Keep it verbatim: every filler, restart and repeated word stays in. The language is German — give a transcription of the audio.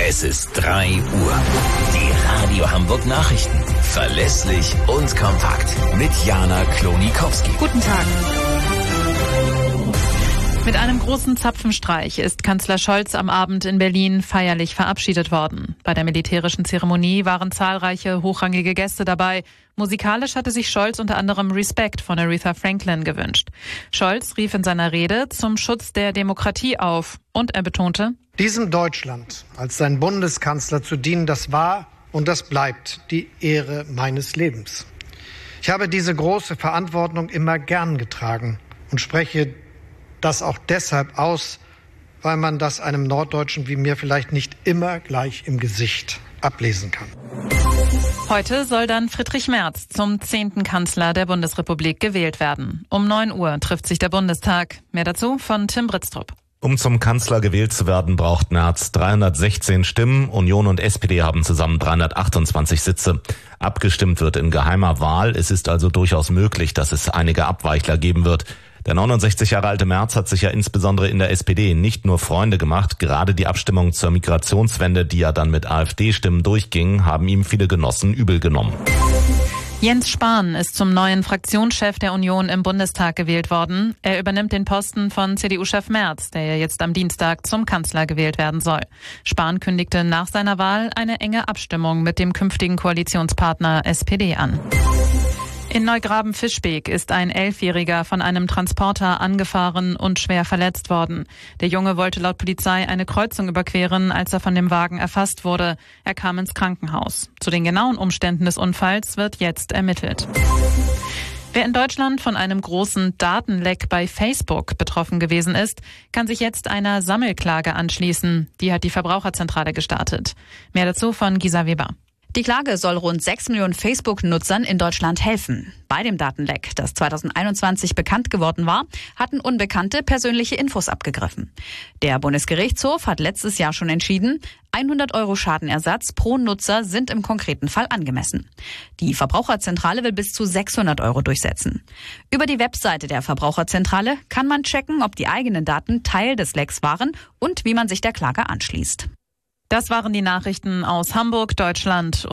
Es ist drei Uhr. Die Radio Hamburg Nachrichten. Verlässlich und kompakt. Mit Jana Klonikowski. Guten Tag. Mit einem großen Zapfenstreich ist Kanzler Scholz am Abend in Berlin feierlich verabschiedet worden. Bei der militärischen Zeremonie waren zahlreiche hochrangige Gäste dabei. Musikalisch hatte sich Scholz unter anderem Respect von Aretha Franklin gewünscht. Scholz rief in seiner Rede zum Schutz der Demokratie auf und er betonte: Diesem Deutschland als sein Bundeskanzler zu dienen, das war und das bleibt die Ehre meines Lebens. Ich habe diese große Verantwortung immer gern getragen und spreche das auch deshalb aus, weil man das einem Norddeutschen wie mir vielleicht nicht immer gleich im Gesicht ablesen kann. Heute soll dann Friedrich Merz zum zehnten Kanzler der Bundesrepublik gewählt werden. Um neun Uhr trifft sich der Bundestag. Mehr dazu von Tim Britztrup. Um zum Kanzler gewählt zu werden, braucht Merz dreihundertsechzehn Stimmen. Union und S P D haben zusammen dreihundertachtundzwanzig Sitze. Abgestimmt wird in geheimer Wahl. Es ist also durchaus möglich, dass es einige Abweichler geben wird. Der neunundsechzig Jahre alte Merz hat sich ja insbesondere in der S P D nicht nur Freunde gemacht. Gerade die Abstimmung zur Migrationswende, die ja dann mit AfD-Stimmen durchging, haben ihm viele Genossen übel genommen. Jens Spahn ist zum neuen Fraktionschef der Union im Bundestag gewählt worden. Er übernimmt den Posten von C D U-Chef Merz, der ja jetzt am Dienstag zum Kanzler gewählt werden soll. Spahn kündigte nach seiner Wahl eine enge Abstimmung mit dem künftigen Koalitionspartner S P D an. In Neugraben-Fischbeek ist ein Elfjähriger von einem Transporter angefahren und schwer verletzt worden. Der Junge wollte laut Polizei eine Kreuzung überqueren, als er von dem Wagen erfasst wurde. Er kam ins Krankenhaus. Zu den genauen Umständen des Unfalls wird jetzt ermittelt. Wer in Deutschland von einem großen Datenleck bei Facebook betroffen gewesen ist, kann sich jetzt einer Sammelklage anschließen. Die hat die Verbraucherzentrale gestartet. Mehr dazu von Gisa Weber. Die Klage soll rund sechs Millionen Facebook-Nutzern in Deutschland helfen. Bei dem Datenleck, das zweitausendeinundzwanzig bekannt geworden war, hatten Unbekannte persönliche Infos abgegriffen. Der Bundesgerichtshof hat letztes Jahr schon entschieden, hundert Euro Schadenersatz pro Nutzer sind im konkreten Fall angemessen. Die Verbraucherzentrale will bis zu sechshundert Euro durchsetzen. Über die Webseite der Verbraucherzentrale kann man checken, ob die eigenen Daten Teil des Lecks waren und wie man sich der Klage anschließt. Das waren die Nachrichten aus Hamburg, Deutschland.